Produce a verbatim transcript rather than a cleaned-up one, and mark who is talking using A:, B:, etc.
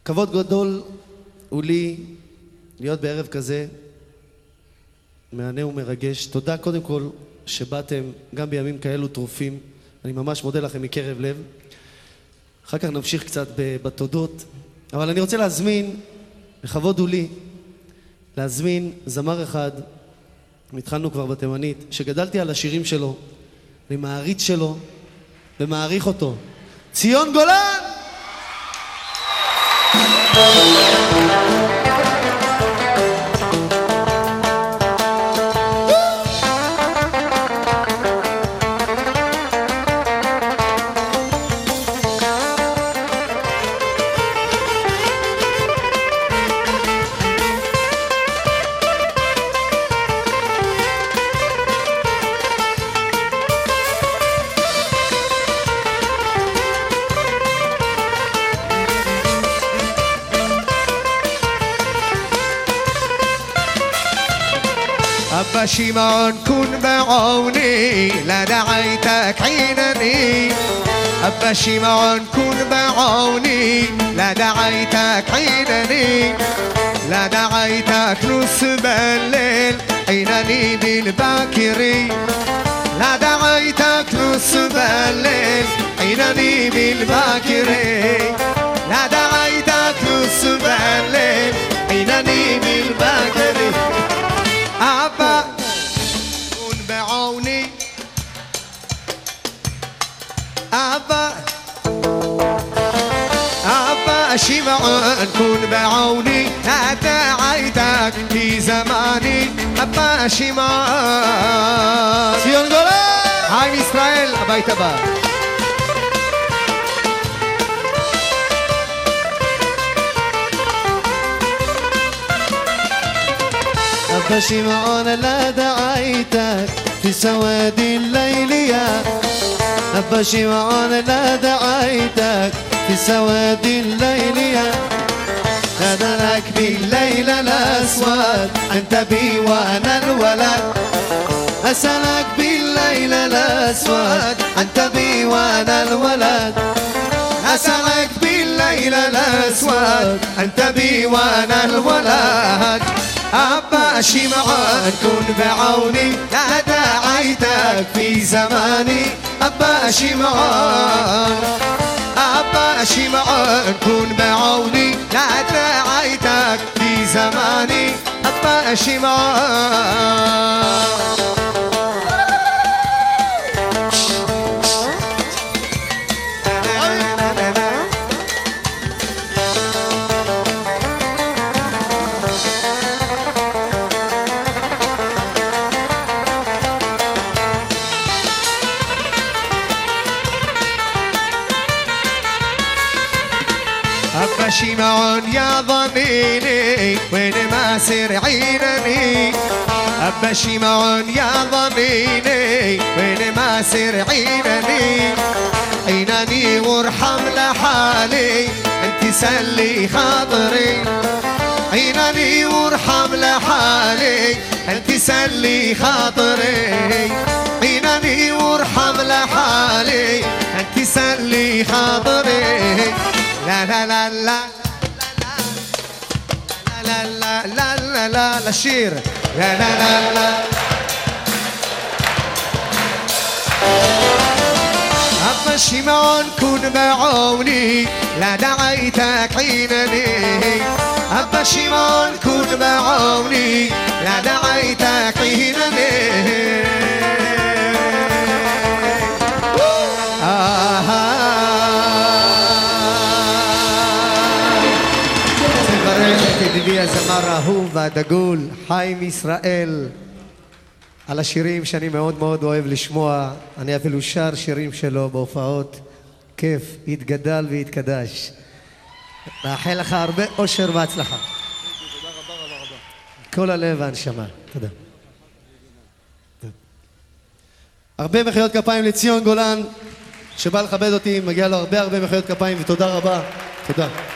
A: כבוד גדול הוא לי להיות בערב כזה מענה ומרגש. תודה קודם כל שבאתם גם בימים כאלו טרופים, אני ממש מודה לכם מקרב לב. אחר כך נמשיך קצת בתודות, אבל אני רוצה להזמין, לכבוד הוא לי להזמין זמר אחד, התחלנו כבר בתימנית, שגדלתי על השירים שלו, אני מעריץ שלו ומעריך אותו, ציון גולן.
B: أبا شمعون كن بعوني لا دعيتك حينني أبا شمعون كن بعوني لا دعيتك حينني لا دعيتك نص بالليل حينني بالباكري لا دعيتك نص بالليل حينني بالباكري لا دعيتك نص بالليل حينني بالباكري أبا كن بعوني أبا أبا شمعون كن بعوني لا دعيتك في زماني أبا شمعون
A: ציון גולן.
B: עם ישראל הביתה בא.
A: أبا شمعون لا دعيتك في سواد الليل يا أبا شمعون لا دعيتك في سواد الليل يا نادلك بالليل الأسود أنت بي وأنا الولد أسألك بالليل الأسود أنت بي وأنا الولد أسألك بالليل الأسود أنت بي وأنا الولد أبا شمعون كن بعوني لا دعيتك في زماني أبا شمعون أبا شمعون كن بعوني لا دعيتك في زماني أبا شمعون أبا شمعون يا ضميني وين ما سر عينني أبا شمعون يا ضميني وين ما سر عينني عينني وارحم لحالي انت سلي خاطري عينني وارحم لحالي انت سلي خاطري عينني وارحم لحالي انت سلي خاطري لا لا لا لا لا لا لا لا لا لا شير لا لا لا لا أبا شمعون كن بعوني لا دعيتك حينني أبا شمعون كن بعوني لا دعيتك حينني ידידי הזמר האהוב והדגול חיים ישראל על השירים שאני מאוד מאוד אוהב לשמוע. אני אפילו שר שירים שלו בהופעות. כיף, התגדל והתקדש. מאחל לך הרבה אושר והצלחה. תודה רבה רבה רבה. כל הלב והנשמה. תודה. הרבה מחיאות כפיים לציון גולן שבא לכבד אותי, מגיע לו הרבה הרבה מחיאות כפיים ותודה רבה. תודה.